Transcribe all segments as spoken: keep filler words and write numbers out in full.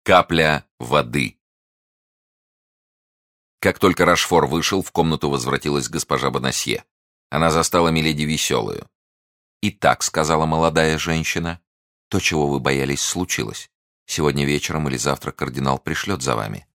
Капля воды. Как только Рашфор вышел, в комнату возвратилась госпожа Бонасье. Она застала миледи веселую. «Итак», — сказала молодая женщина, — «то, чего вы боялись, случилось. Сегодня вечером или завтра кардинал пришлет за вами».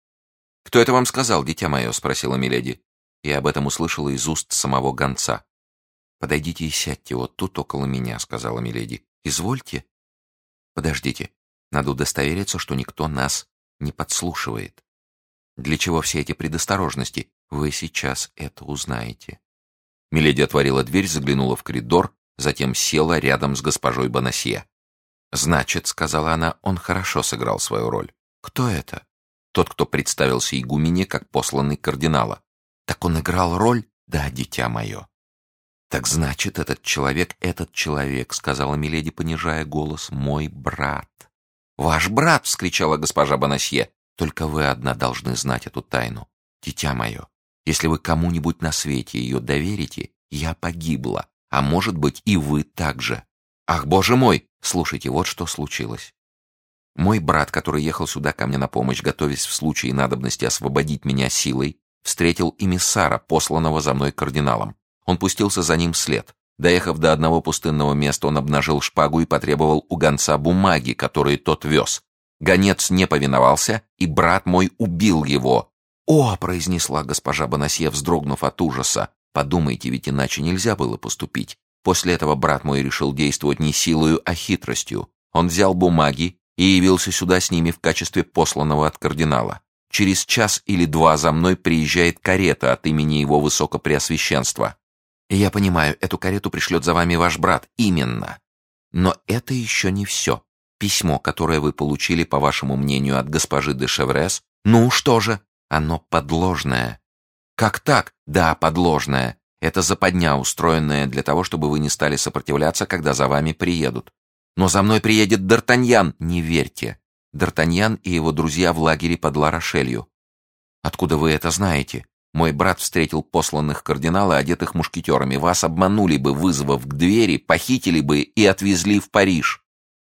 «Кто это вам сказал, дитя мое?» — спросила миледи. Я об этом услышала из уст самого гонца. «Подойдите и сядьте вот тут около меня», — сказала миледи. «Извольте». «Подождите. Надо удостовериться, что никто нас не подслушивает. Для чего все эти предосторожности? Вы сейчас это узнаете». Миледи отворила дверь, заглянула в коридор, затем села рядом с госпожой Бонасье. «Значит, — сказала она, — он хорошо сыграл свою роль. Кто это?» «Тот, кто представился игумене, как посланный кардинала». «Так он играл роль?» «Да, дитя мое». «Так значит, этот человек, этот человек, — сказала миледи, понижая голос, — мой брат». «Ваш брат!» — вскричала госпожа Бонасье. «Только вы одна должны знать эту тайну. Дитя мое, если вы кому-нибудь на свете ее доверите, я погибла, а может быть и вы также. Ах, боже мой! Слушайте, вот что случилось. Мой брат, который ехал сюда ко мне на помощь, готовясь в случае надобности освободить меня силой, встретил эмиссара, посланного за мной кардиналом. Он пустился за ним вслед. Доехав до одного пустынного места, он обнажил шпагу и потребовал у гонца бумаги, которые тот вез. Гонец не повиновался, и брат мой убил его. «О!» — произнесла госпожа Бонасье, вздрогнув от ужаса. «Подумайте, ведь иначе нельзя было поступить. После этого брат мой решил действовать не силою, а хитростью. Он взял бумаги и явился сюда с ними в качестве посланного от кардинала. Через час или два за мной приезжает карета от имени его высокопреосвященства. И я понимаю, эту карету пришлет за вами ваш брат. Именно. Но это еще не все. Письмо, которое вы получили, по вашему мнению, от госпожи де Шеврес, ну что же, оно подложное». «Как так?» «Да, подложное. Это западня, устроенная для того, чтобы вы не стали сопротивляться, когда за вами приедут. Но за мной приедет Д'Артаньян. Не верьте. Д'Артаньян и его друзья в лагере под Ла-Рошелью». «Откуда вы это знаете? Мой брат встретил посланных кардинала, одетых мушкетерами. Вас обманули бы, вызвав к двери, похитили бы и отвезли в Париж».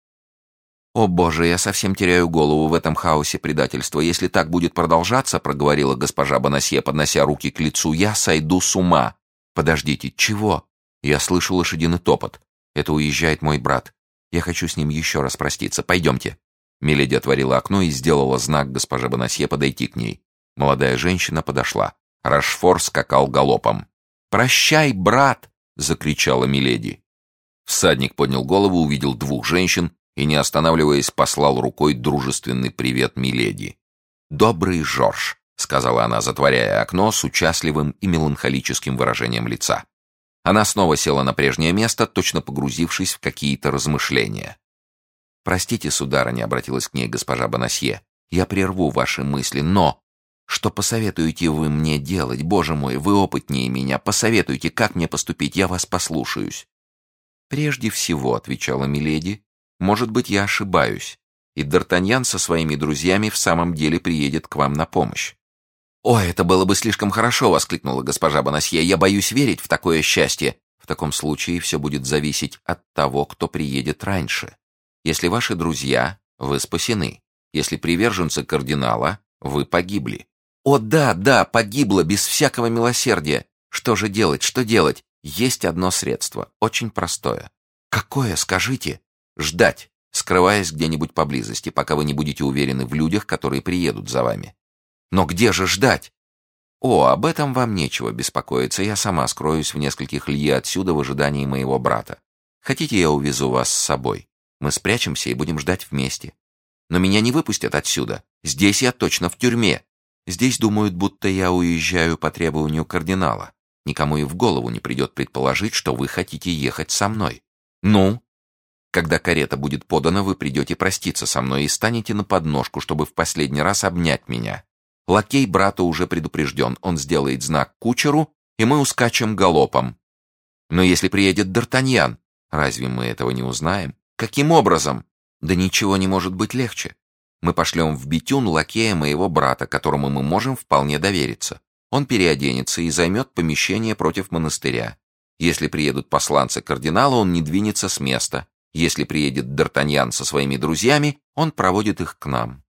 «О, Боже, я совсем теряю голову в этом хаосе предательства. Если так будет продолжаться, — проговорила госпожа Бонасье, поднося руки к лицу, — я сойду с ума». «Подождите, чего?» «Я слышу лошадиный топот. Это уезжает мой брат. Я хочу с ним еще раз проститься. Пойдемте». Миледи отворила окно и сделала знак госпоже Бонасье подойти к ней. Молодая женщина подошла. Рашфор скакал галопом. «Прощай, брат!» — закричала миледи. Всадник поднял голову, увидел двух женщин и, не останавливаясь, послал рукой дружественный привет миледи. «Добрый Жорж», — сказала она, затворяя окно с участливым и меланхолическим выражением лица. Она снова села на прежнее место, точно погрузившись в какие-то размышления. «Простите, сударыня», — обратилась к ней госпожа Бонасье, — «я прерву ваши мысли, но... Что посоветуете вы мне делать? Боже мой, вы опытнее меня. Посоветуйте, как мне поступить, я вас послушаюсь». «Прежде всего», — отвечала миледи, — «может быть, я ошибаюсь, и Д'Артаньян со своими друзьями в самом деле приедет к вам на помощь». «О, это было бы слишком хорошо!» — воскликнула госпожа Бонасье. «Я боюсь верить в такое счастье. В таком случае все будет зависеть от того, кто приедет раньше. Если ваши друзья, вы спасены. Если приверженцы кардинала, вы погибли». «О, да, да, погибла, без всякого милосердия. Что же делать, что делать? Есть одно средство, очень простое». «Какое, скажите?» «Ждать, скрываясь где-нибудь поблизости, пока вы не будете уверены в людях, которые приедут за вами». «Но где же ждать?» «О, об этом вам нечего беспокоиться, я сама скроюсь в нескольких лье отсюда в ожидании моего брата. Хотите, я увезу вас с собой? Мы спрячемся и будем ждать вместе. Но меня не выпустят отсюда. Здесь я точно в тюрьме. Здесь думают, будто я уезжаю по требованию кардинала. Никому и в голову не придет предположить, что вы хотите ехать со мной. Ну? Когда карета будет подана, вы придете проститься со мной и станете на подножку, чтобы в последний раз обнять меня. Лакей брата уже предупрежден, он сделает знак кучеру, и мы ускачем галопом. Но если приедет Д'Артаньян, разве мы этого не узнаем? Каким образом? Да ничего не может быть легче. Мы пошлем в Бетюн лакея моего брата, которому мы можем вполне довериться. Он переоденется и займет помещение против монастыря. Если приедут посланцы кардинала, он не двинется с места. Если приедет Д'Артаньян со своими друзьями, он проводит их к нам.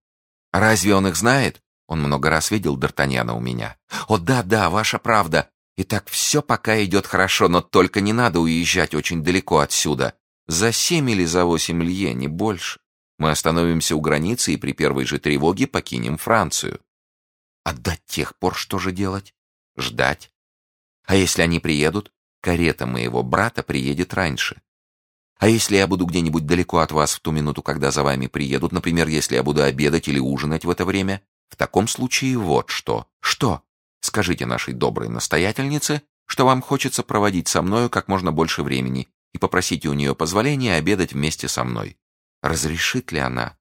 Разве он их знает? Он много раз видел Д'Артаньяна у меня. О, да, да, ваша правда. Итак, все пока идет хорошо, но только не надо уезжать очень далеко отсюда. За семь или за восемь лье, не больше. Мы остановимся у границы и при первой же тревоге покинем Францию. А до тех пор что же делать? Ждать. А если они приедут? Карета моего брата приедет раньше. А если я буду где-нибудь далеко от вас в ту минуту, когда за вами приедут, например, если я буду обедать или ужинать в это время? В таком случае вот что. Что? Скажите нашей доброй настоятельнице, что вам хочется проводить со мною как можно больше времени, и попросите у нее позволения обедать вместе со мной. Разрешит ли она?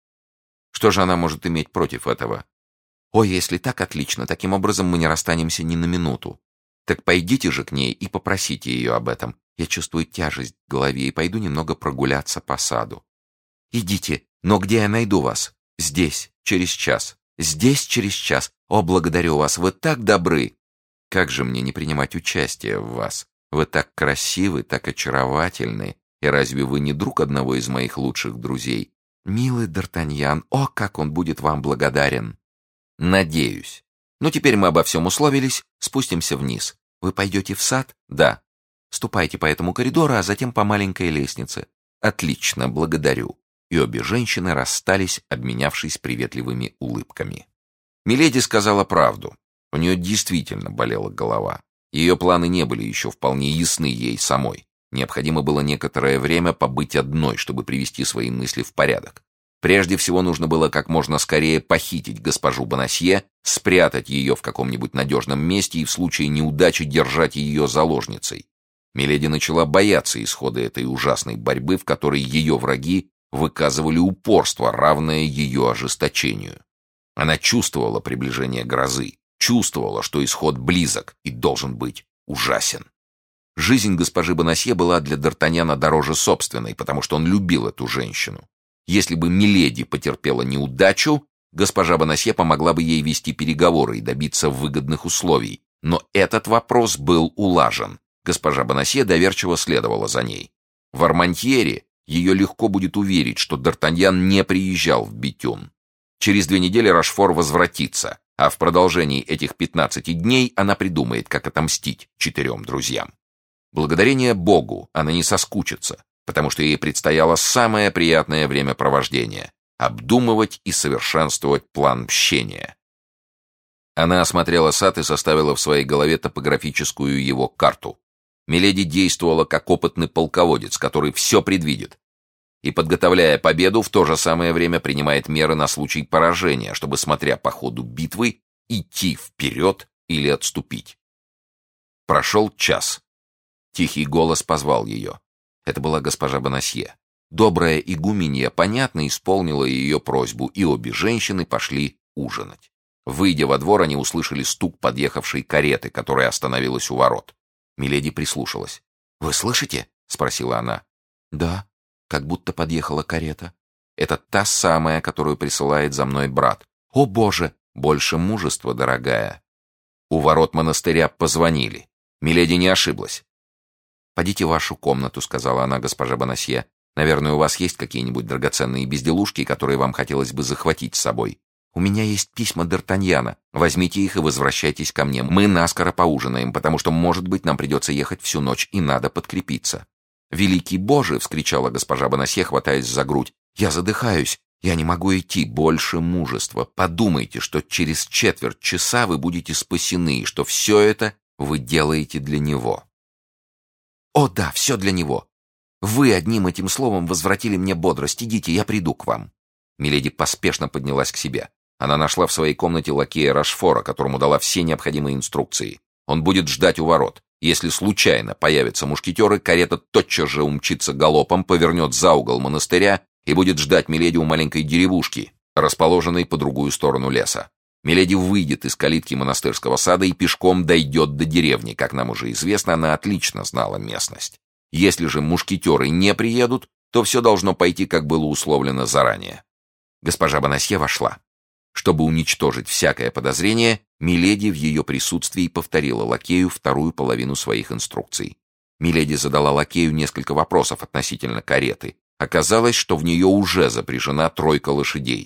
Что же она может иметь против этого? О, если так, отлично. Таким образом мы не расстанемся ни на минуту. Так пойдите же к ней и попросите ее об этом. Я чувствую тяжесть в голове и пойду немного прогуляться по саду. Идите, но где я найду вас? Здесь, через час. Здесь, через час. О, благодарю вас, вы так добры. Как же мне не принимать участие в вас? Вы так красивы, так очаровательны. И разве вы не друг одного из моих лучших друзей? Милый Д'Артаньян, о, как он будет вам благодарен. Надеюсь. Ну, теперь мы обо всем условились, спустимся вниз. Вы пойдете в сад? Да. Ступайте по этому коридору, а затем по маленькой лестнице. Отлично, благодарю. И обе женщины расстались, обменявшись приветливыми улыбками. Миледи сказала правду. У нее действительно болела голова. Ее планы не были еще вполне ясны ей самой. Необходимо было некоторое время побыть одной, чтобы привести свои мысли в порядок. Прежде всего нужно было как можно скорее похитить госпожу Бонасье, спрятать ее в каком-нибудь надежном месте и в случае неудачи держать ее заложницей. Миледи начала бояться исхода этой ужасной борьбы, в которой ее враги выказывали упорство, равное ее ожесточению. Она чувствовала приближение грозы, чувствовала, что исход близок и должен быть ужасен. Жизнь госпожи Бонасье была для Д'Артаньяна дороже собственной, потому что он любил эту женщину. Если бы миледи потерпела неудачу, госпожа Бонасье помогла бы ей вести переговоры и добиться выгодных условий. Но этот вопрос был улажен. Госпожа Бонасье доверчиво следовала за ней. В Армантьере ее легко будет уверить, что Д'Артаньян не приезжал в Бетюн. Через две недели Рашфор возвратится, а в продолжении этих пятнадцати дней она придумает, как отомстить четырем друзьям. Благодарение Богу она не соскучится, потому что ей предстояло самое приятное времяпровождение — обдумывать и совершенствовать план мщения. Она осмотрела сад и составила в своей голове топографическую его карту. Миледи действовала как опытный полководец, который все предвидит, и, подготовляя победу, в то же самое время принимает меры на случай поражения, чтобы, смотря по ходу битвы, идти вперед или отступить. Прошел час. Тихий голос позвал ее. Это была госпожа Бонасье. Добрая игуменья понятно исполнила ее просьбу, и обе женщины пошли ужинать. Выйдя во двор, они услышали стук подъехавшей кареты, которая остановилась у ворот. Миледи прислушалась. «Вы слышите?» — спросила она. «Да, как будто подъехала карета. Это та самая, которую присылает за мной брат. О, Боже! Больше мужества, дорогая!» У ворот монастыря позвонили. Миледи не ошиблась. «Подите в вашу комнату», — сказала она госпоже Бонасье. «Наверное, у вас есть какие-нибудь драгоценные безделушки, которые вам хотелось бы захватить с собой. У меня есть письма Д'Артаньяна. Возьмите их и возвращайтесь ко мне. Мы наскоро поужинаем, потому что, может быть, нам придется ехать всю ночь, и надо подкрепиться». «Великий Боже!» — вскричала госпожа Бонасье, хватаясь за грудь. «Я задыхаюсь. Я не могу идти. Больше мужества. Подумайте, что через четверть часа вы будете спасены, и что все это вы делаете для него». «О, да, все для него. Вы одним этим словом возвратили мне бодрость. Идите, я приду к вам». Миледи поспешно поднялась к себе. Она нашла в своей комнате лакея Рашфора, которому дала все необходимые инструкции. Он будет ждать у ворот. Если случайно появятся мушкетеры, карета тотчас же умчится галопом, повернет за угол монастыря и будет ждать миледи у маленькой деревушки, расположенной по другую сторону леса. Миледи выйдет из калитки монастырского сада и пешком дойдет до деревни. Как нам уже известно, она отлично знала местность. Если же мушкетеры не приедут, то все должно пойти, как было условлено заранее. Госпожа Бонасье вошла. Чтобы уничтожить всякое подозрение, миледи в ее присутствии повторила лакею вторую половину своих инструкций. Миледи задала лакею несколько вопросов относительно кареты. Оказалось, что в нее уже запряжена тройка лошадей.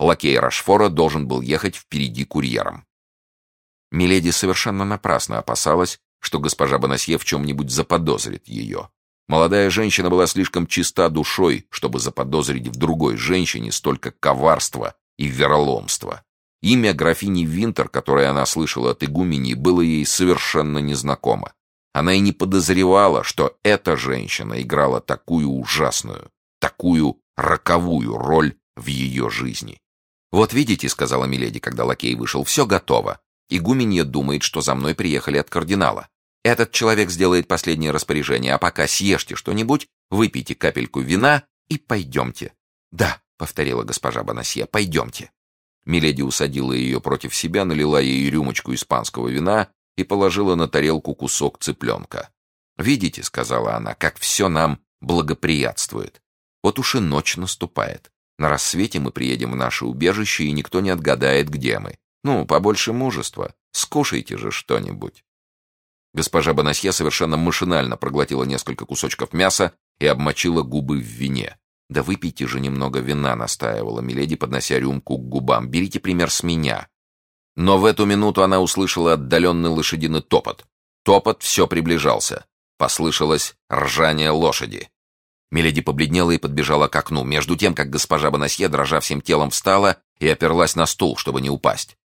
Лакей Рашфора должен был ехать впереди курьером. Миледи совершенно напрасно опасалась, что госпожа Бонасье в чем-нибудь заподозрит ее. Молодая женщина была слишком чиста душой, чтобы заподозрить в другой женщине столько коварства и вероломства. Имя графини Винтер, которое она слышала от игуменьи, было ей совершенно незнакомо. Она и не подозревала, что эта женщина играла такую ужасную, такую роковую роль в ее жизни. «Вот видите», — сказала миледи, когда лакей вышел, — «все готово. Игуменья думает, что за мной приехали от кардинала. Этот человек сделает последнее распоряжение, а пока съешьте что-нибудь, выпейте капельку вина и пойдемте». «Да», — повторила госпожа Бонасье, — «пойдемте». Миледи усадила ее против себя, налила ей рюмочку испанского вина и положила на тарелку кусок цыпленка. «Видите», — сказала она, — «как все нам благоприятствует. Вот уж и ночь наступает. На рассвете мы приедем в наше убежище, и никто не отгадает, где мы. Ну, побольше мужества. Скушайте же что-нибудь». Госпожа Бонасье совершенно машинально проглотила несколько кусочков мяса и обмочила губы в вине. «Да выпейте же немного вина», — настаивала миледи, поднося рюмку к губам. «Берите пример с меня». Но в эту минуту она услышала отдаленный лошадиный топот. Топот все приближался. Послышалось ржание лошади. Миледи побледнела и подбежала к окну, между тем, как госпожа Бонасье, дрожа всем телом, встала и оперлась на стул, чтобы не упасть.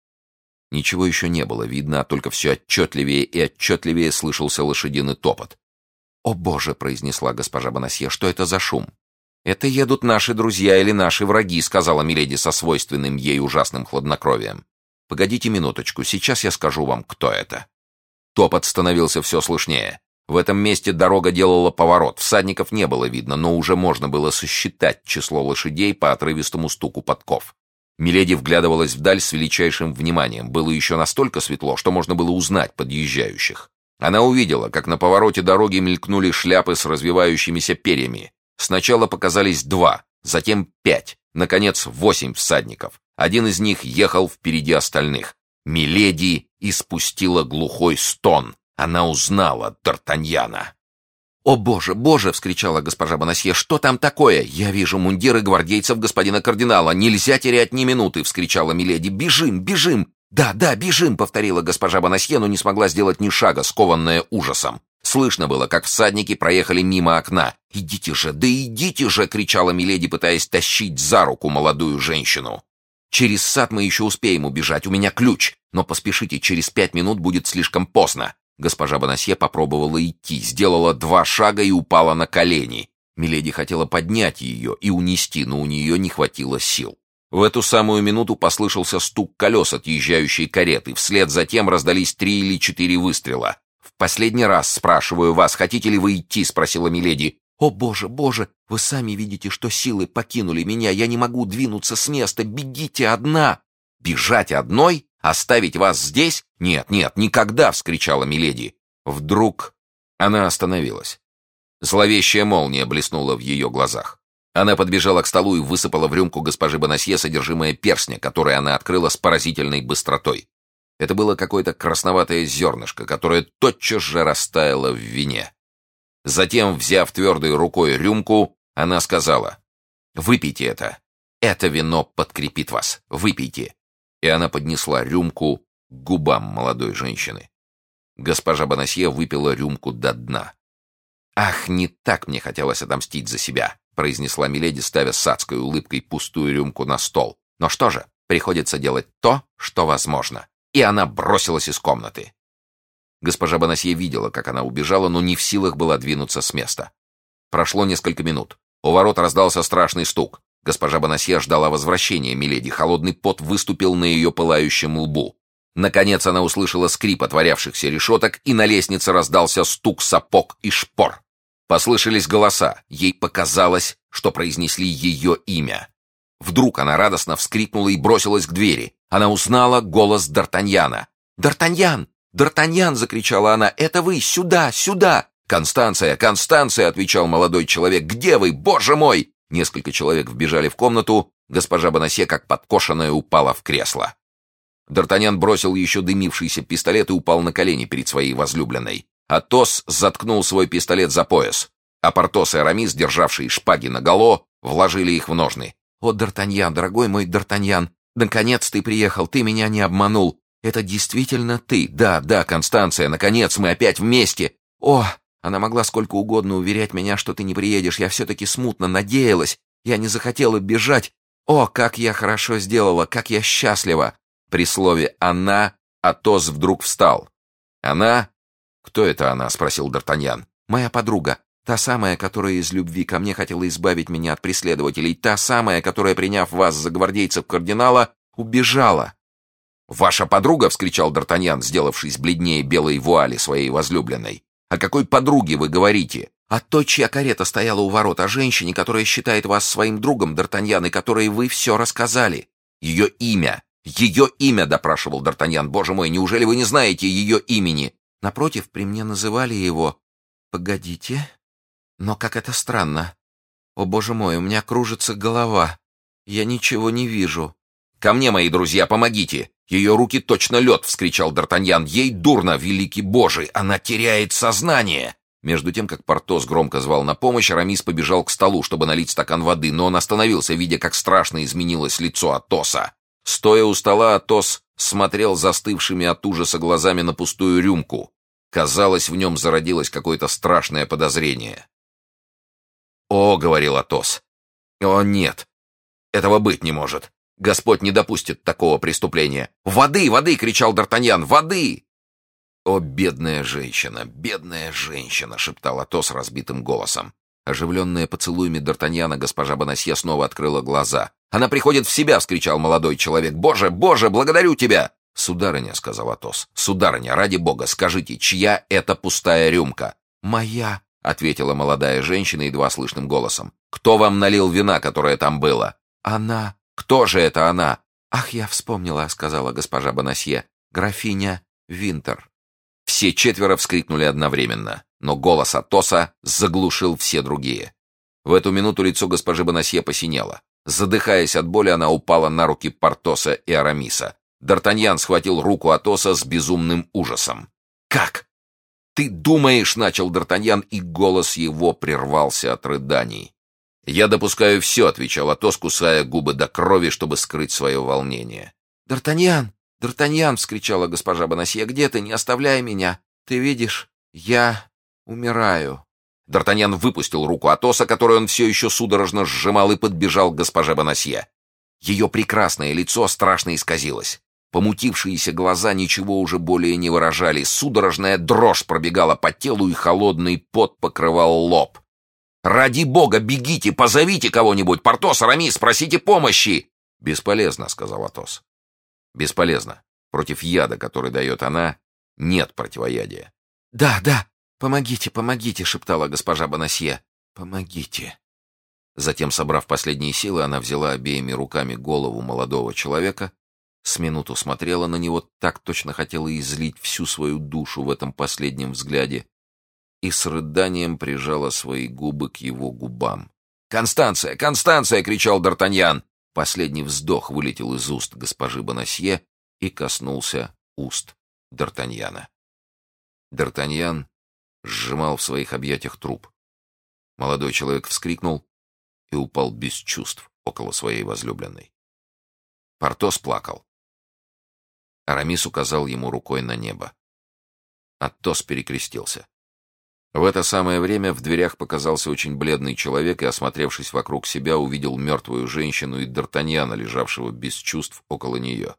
Ничего еще не было видно, а только все отчетливее и отчетливее слышался лошадиный топот. «О, Боже!» — произнесла госпожа Бонасье. «Что это за шум?» «Это едут наши друзья или наши враги», — сказала миледи со свойственным ей ужасным хладнокровием. «Погодите минуточку, сейчас я скажу вам, кто это». Топот становился все слышнее. В этом месте дорога делала поворот, всадников не было видно, но уже можно было сосчитать число лошадей по отрывистому стуку подков. Миледи вглядывалась вдаль с величайшим вниманием. Было еще настолько светло, что можно было узнать подъезжающих. Она увидела, как на повороте дороги мелькнули шляпы с развивающимися перьями. Сначала показались два, затем пять, наконец восемь всадников. Один из них ехал впереди остальных. Миледи испустила глухой стон. Она узнала Д'Артаньяна. «О, боже, боже!» — вскричала госпожа Бонасье. «Что там такое? Я вижу мундиры гвардейцев господина кардинала. Нельзя терять ни минуты!» — вскричала миледи. «Бежим, бежим!» «Да, да, бежим!» — повторила госпожа Бонасье, но не смогла сделать ни шага, скованная ужасом. Слышно было, как всадники проехали мимо окна. «Идите же, да идите же!» — кричала миледи, пытаясь тащить за руку молодую женщину. «Через сад мы еще успеем убежать, у меня ключ. Но поспешите, через пять минут будет слишком поздно». Госпожа Бонасье попробовала идти, сделала два шага и упала на колени. Миледи хотела поднять ее и унести, но у нее не хватило сил. В эту самую минуту послышался стук колес отъезжающей кареты. Вслед за тем раздались три или четыре выстрела. «В последний раз спрашиваю вас, хотите ли вы идти?» — спросила миледи. «О, боже, боже, вы сами видите, что силы покинули меня. Я не могу двинуться с места. Бегите одна!» «Бежать одной? Оставить вас здесь? Нет, нет, никогда!» — вскричала миледи. Вдруг она остановилась. Зловещая молния блеснула в ее глазах. Она подбежала к столу и высыпала в рюмку госпожи Бонасье содержимое перстня, которое она открыла с поразительной быстротой. Это было какое-то красноватое зернышко, которое тотчас же растаяло в вине. Затем, взяв твердой рукой рюмку, она сказала: «Выпейте это. Это вино подкрепит вас. Выпейте». И она поднесла рюмку к губам молодой женщины. Госпожа Бонасье выпила рюмку до дна. «Ах, не так мне хотелось отомстить за себя», — произнесла миледи, ставя с адской улыбкой пустую рюмку на стол. «Но что же, приходится делать то, что возможно». И она бросилась из комнаты. Госпожа Бонасье видела, как она убежала, но не в силах была двинуться с места. Прошло несколько минут. У ворот раздался страшный стук. Госпожа Бонасье ждала возвращения миледи. Холодный пот выступил на ее пылающем лбу. Наконец она услышала скрип отворявшихся решеток, и на лестнице раздался стук сапог и шпор. Послышались голоса. Ей показалось, что произнесли ее имя. Вдруг она радостно вскрикнула и бросилась к двери. Она узнала голос Д'Артаньяна. «Д'Артаньян! Д'Артаньян!» — закричала она. «Это вы! Сюда! Сюда!» «Констанция! Констанция!» — отвечал молодой человек. «Где вы? Боже мой!» Несколько человек вбежали в комнату. Госпожа Бонасье, как подкошенная, упала в кресло. Д'Артаньян бросил еще дымившийся пистолет и упал на колени перед своей возлюбленной. Атос заткнул свой пистолет за пояс, а Портос и Арамис, державшие шпаги наголо, вложили их в ножны. «О, Д'Артаньян, дорогой мой Д'Артаньян, наконец ты приехал, ты меня не обманул. Это действительно ты. Да, да, Констанция, наконец мы опять вместе. О!» Она могла сколько угодно уверять меня, что ты не приедешь. Я все-таки смутно надеялась. Я не захотела бежать. О, как я хорошо сделала, как я счастлива!» При слове «она» Атос вдруг встал. «Она? Кто это она?» — спросил Д'Артаньян. «Моя подруга. Та самая, которая из любви ко мне хотела избавить меня от преследователей. Та самая, которая, приняв вас за гвардейцев кардинала, убежала». «Ваша подруга?» — вскричал Д'Артаньян, сделавшись бледнее белой вуали своей возлюбленной. «О какой подруге вы говорите?» «О той, чья карета стояла у ворот, о женщине, которая считает вас своим другом, Д'Артаньян, и которой вы все рассказали». «Ее имя! Ее имя!» — допрашивал Д'Артаньян. «Боже мой, неужели вы не знаете ее имени?» «Напротив, при мне называли его...» «Погодите. Но как это странно. О, боже мой, у меня кружится голова. Я ничего не вижу». «Ко мне, мои друзья, помогите! Ее руки точно лед!» — вскричал Д'Артаньян. «Ей дурно, великий Божий! Она теряет сознание!» Между тем, как Портос громко звал на помощь, Арамис побежал к столу, чтобы налить стакан воды, но он остановился, видя, как страшно изменилось лицо Атоса. Стоя у стола, Атос смотрел застывшими от ужаса глазами на пустую рюмку. Казалось, в нем зародилось какое-то страшное подозрение. «О!» — говорил Атос. «О, нет! Этого быть не может! Господь не допустит такого преступления!» «Воды! Воды!» — кричал Д'Артаньян. «Воды!» «О, бедная женщина! Бедная женщина!» — шептал Атос разбитым голосом. Оживленная поцелуями Д'Артаньяна, госпожа Бонасье снова открыла глаза. «Она приходит в себя!» — вскричал молодой человек. «Боже, Боже, благодарю тебя!» «Сударыня», — сказал Атос, — «сударыня, ради бога, скажите, чья это пустая рюмка?» «Моя», — ответила молодая женщина едва слышным голосом. «Кто вам налил вина, которое там было?» «Она». «Кто же это она?» «Ах, я вспомнила», — сказала госпожа Бонасье. «Графиня Винтер». Все четверо вскрикнули одновременно, но голос Атоса заглушил все другие. В эту минуту лицо госпожи Бонасье посинело. Задыхаясь от боли, она упала на руки Портоса и Арамиса. Д'Артаньян схватил руку Атоса с безумным ужасом. «Как? Ты думаешь?» — начал Д'Артаньян, и голос его прервался от рыданий. «Я допускаю все», — отвечал Атос, кусая губы до крови, чтобы скрыть свое волнение. «Д'Артаньян! Д'Артаньян!» — вскричала госпожа Бонасье. «Где ты? Не оставляй меня! Ты видишь, я умираю!» Д'Артаньян выпустил руку Атоса, которую он все еще судорожно сжимал, и подбежал к госпоже Бонасье. Ее прекрасное лицо страшно исказилось. Помутившиеся глаза ничего уже более не выражали. Судорожная дрожь пробегала по телу, и холодный пот покрывал лоб. «Ради бога, бегите, позовите кого-нибудь! Портос, Арамис, просите помощи!» «Бесполезно», — сказал Атос. «Бесполезно. Против яда, который дает она, нет противоядия». «Да, да, помогите, помогите», — шептала госпожа Бонасье. «Помогите». Затем, собрав последние силы, она взяла обеими руками голову молодого человека, с минуту смотрела на него, так точно хотела излить всю свою душу в этом последнем взгляде, и с рыданием прижала свои губы к его губам. «Констанция! Констанция!» — кричал Д'Артаньян. Последний вздох вылетел из уст госпожи Бонасье и коснулся уст Д'Артаньяна. Д'Артаньян сжимал в своих объятиях труп. Молодой человек вскрикнул и упал без чувств около своей возлюбленной. Портос плакал. Арамис указал ему рукой на небо. Атос перекрестился. В это самое время в дверях показался очень бледный человек и, осмотревшись вокруг себя, увидел мертвую женщину и Д'Артаньяна, лежавшего без чувств около нее.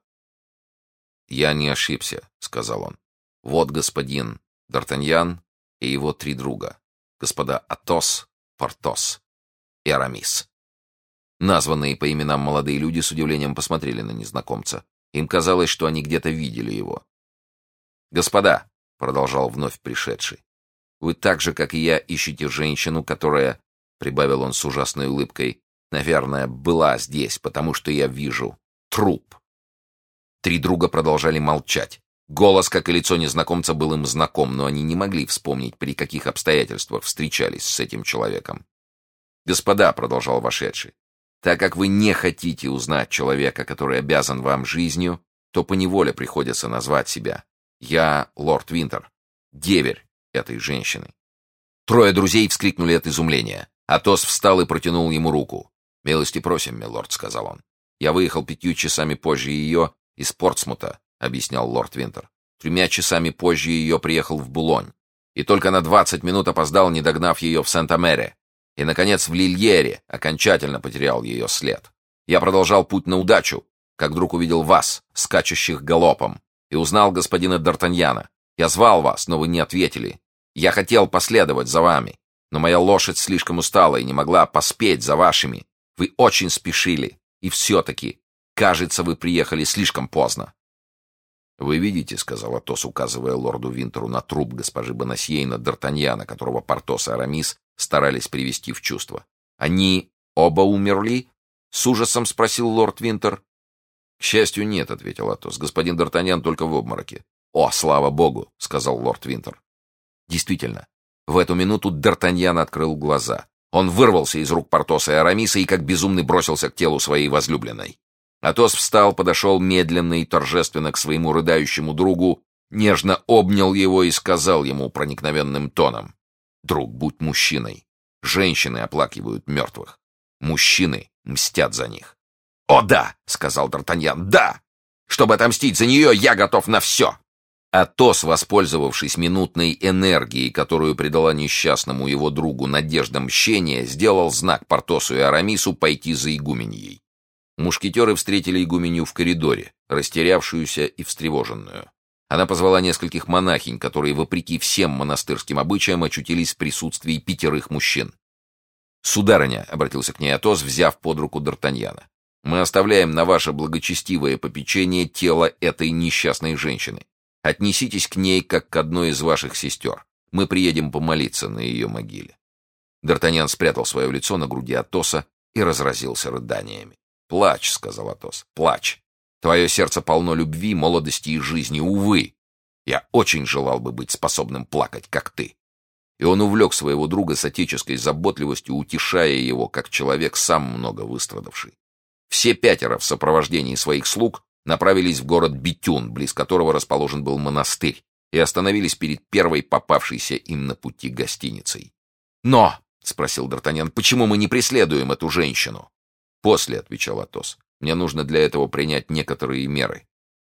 «Я не ошибся», — сказал он. «Вот господин Д'Артаньян и его три друга, господа Атос, Портос и Арамис». Названные по именам молодые люди с удивлением посмотрели на незнакомца. Им казалось, что они где-то видели его. «Господа», — продолжал вновь пришедший, — «вы так же, как и я, ищете женщину, которая, — прибавил он с ужасной улыбкой, — наверное, была здесь, потому что я вижу труп». Три друга продолжали молчать. Голос, как и лицо незнакомца, был им знаком, но они не могли вспомнить, при каких обстоятельствах встречались с этим человеком. «Господа», — продолжал вошедший, — «так как вы не хотите узнать человека, который обязан вам жизнью, то поневоле приходится назвать себя. Я лорд Винтер, деверь этой женщины». Трое друзей вскрикнули от изумления. Атос встал и протянул ему руку. «Милости просим, милорд», — сказал он. «Я выехал пятью часами позже ее из Портсмута», — объяснял лорд Винтер. «Тремя часами позже ее приехал в Булонь. И только на двадцать минут опоздал, не догнав ее в Сент-Амере. И, наконец, в Лильере окончательно потерял ее след. Я продолжал путь на удачу, как вдруг увидел вас, скачущих галопом, и узнал господина Д'Артаньяна. Я звал вас, но вы не ответили. Я хотел последовать за вами, но моя лошадь слишком устала и не могла поспеть за вашими. Вы очень спешили, и все-таки, кажется, вы приехали слишком поздно». «Вы видите», — сказал Атос, указывая лорду Винтеру на труп госпожи Бонасье и на Д'Артаньяна, которого Портос и Арамис старались привести в чувство. «Они оба умерли?» — с ужасом спросил лорд Винтер. «К счастью, нет», — ответил Атос. «Господин Д'Артаньян только в обмороке». «О, слава богу», — сказал лорд Винтер. Действительно, в эту минуту Д'Артаньян открыл глаза. Он вырвался из рук Портоса и Арамиса и как безумный бросился к телу своей возлюбленной. Атос встал, подошел медленно и торжественно к своему рыдающему другу, нежно обнял его и сказал ему проникновенным тоном: «Друг, будь мужчиной. Женщины оплакивают мертвых. Мужчины мстят за них». «О да!» — сказал Д'Артаньян. «Да! Чтобы отомстить за нее, я готов на все!» Атос, воспользовавшись минутной энергией, которую придала несчастному его другу надежда мщения, сделал знак Портосу и Арамису пойти за игуменьей. Мушкетеры встретили игуменью в коридоре, растерявшуюся и встревоженную. Она позвала нескольких монахинь, которые, вопреки всем монастырским обычаям, очутились в присутствии пятерых мужчин. «Сударыня», — обратился к ней Атос, взяв под руку Д'Артаньяна, — «мы оставляем на ваше благочестивое попечение тело этой несчастной женщины. Отнеситесь к ней, как к одной из ваших сестер. Мы приедем помолиться на ее могиле». Д'Артаньян спрятал свое лицо на груди Атоса и разразился рыданиями. «Плачь», — сказал Атос, — «плачь. Твое сердце полно любви, молодости и жизни, увы. Я очень желал бы быть способным плакать, как ты». И он увлек своего друга с отеческой заботливостью, утешая его, как человек, сам много выстрадавший. Все пятеро в сопровождении своих слуг направились в город Бетюн, близ которого расположен был монастырь, и остановились перед первой попавшейся им на пути гостиницей. «Но», — спросил Д'Артаньян, — «почему мы не преследуем эту женщину?» «После», — отвечал Атос, — «мне нужно для этого принять некоторые меры».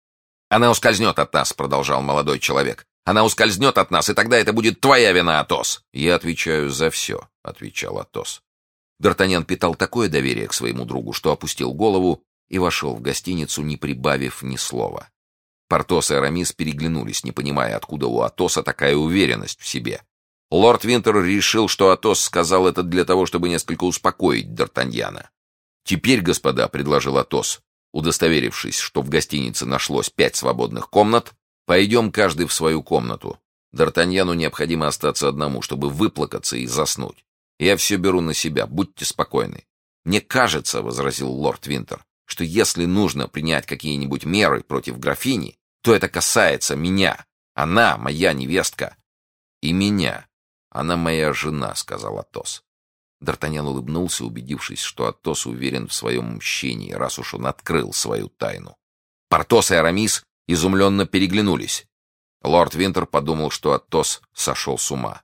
«Она ускользнет от нас», — продолжал молодой человек. «Она ускользнет от нас, и тогда это будет твоя вина, Атос». «Я отвечаю за все», — отвечал Атос. Д'Артаньян питал такое доверие к своему другу, что опустил голову и вошел в гостиницу, не прибавив ни слова. Портос и Арамис переглянулись, не понимая, откуда у Атоса такая уверенность в себе. Лорд Винтер решил, что Атос сказал это для того, чтобы несколько успокоить Д'Артаньяна. «Теперь, господа», — предложил Атос, удостоверившись, что в гостинице нашлось пять свободных комнат, «пойдем каждый в свою комнату. Д'Артаньяну необходимо остаться одному, чтобы выплакаться и заснуть. Я все беру на себя, будьте спокойны». «Мне кажется», — возразил лорд Винтер, «что если нужно принять какие-нибудь меры против графини, то это касается меня. Она моя невестка». «И меня. Она моя жена», — сказал Атос. Д'Артаньян улыбнулся, убедившись, что Атос уверен в своем мщении, раз уж он открыл свою тайну. Портос и Арамис изумленно переглянулись. Лорд Винтер подумал, что Атос сошел с ума.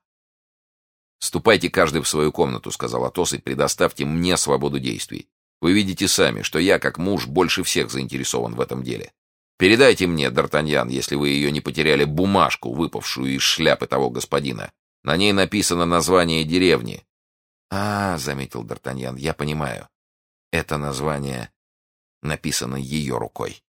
«Ступайте каждый в свою комнату», — сказал Атос, — «и предоставьте мне свободу действий. Вы видите сами, что я, как муж, больше всех заинтересован в этом деле. Передайте мне, Д'Артаньян, если вы ее не потеряли, бумажку, выпавшую из шляпы того господина. На ней написано название деревни». «А, — заметил Д'Артаньян, — я понимаю. Это название написано ее рукой».